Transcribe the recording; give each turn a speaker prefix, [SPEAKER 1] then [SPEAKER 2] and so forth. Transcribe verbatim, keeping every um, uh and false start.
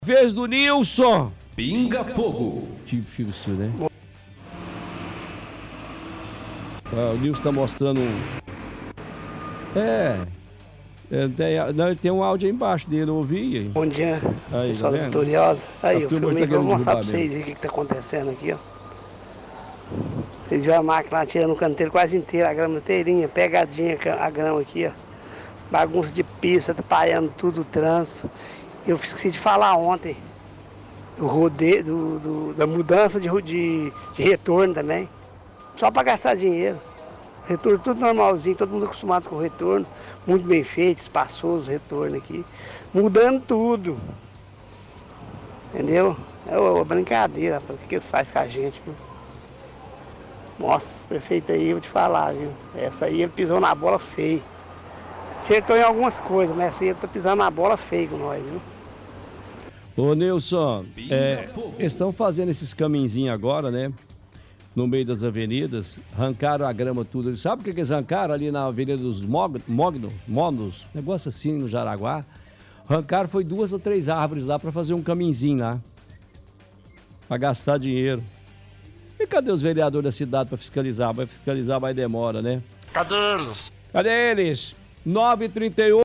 [SPEAKER 1] Vez do Nilson.
[SPEAKER 2] Pinga Fogo.
[SPEAKER 1] Difícil, né? Ah, o Nilson tá mostrando um... É... é tem, não, ele tem um áudio aí embaixo dele, eu ouvi. Aí.
[SPEAKER 3] Bom dia,
[SPEAKER 1] aí,
[SPEAKER 3] pessoal
[SPEAKER 1] tá
[SPEAKER 3] da Vitoriosa. Aí,
[SPEAKER 1] a
[SPEAKER 3] eu filmei
[SPEAKER 1] tá
[SPEAKER 3] pra mostrar pra
[SPEAKER 1] mesmo.
[SPEAKER 3] vocês o que, que tá acontecendo aqui, ó. Vocês viram a máquina lá tirando o canteiro quase inteiro, a grama inteirinha, pegadinha a grama aqui, ó. Bagunça de pista, atrapalhando tudo o trânsito. Eu esqueci de falar ontem do rodeio, do, do, da mudança de, de, de retorno também. Só para gastar dinheiro. Retorno tudo normalzinho, todo mundo acostumado com o retorno. Muito bem feito, espaçoso o retorno aqui. Mudando tudo. Entendeu? É uma brincadeira, o que eles fazem com a gente, viu? Nossa, prefeito aí, eu vou te falar, viu? Essa aí ele pisou na bola feio. Acertou em algumas coisas, mas essa aí ele tá pisando na bola feio com nós, viu?
[SPEAKER 1] Ô, Nilson, é, eles estão fazendo esses caminhozinhos agora, né? No meio das avenidas, arrancaram a grama tudo. Sabe o que, que eles arrancaram ali na Avenida dos Mognos? Mognos? Negócio assim no Jaraguá. Arrancaram foi duas ou três árvores lá para fazer um caminhozinho lá. Para gastar dinheiro. E cadê os vereadores da cidade para fiscalizar? Vai fiscalizar, vai demora, né?
[SPEAKER 4] Cadê eles?
[SPEAKER 1] Cadê eles? nove e trinta e oito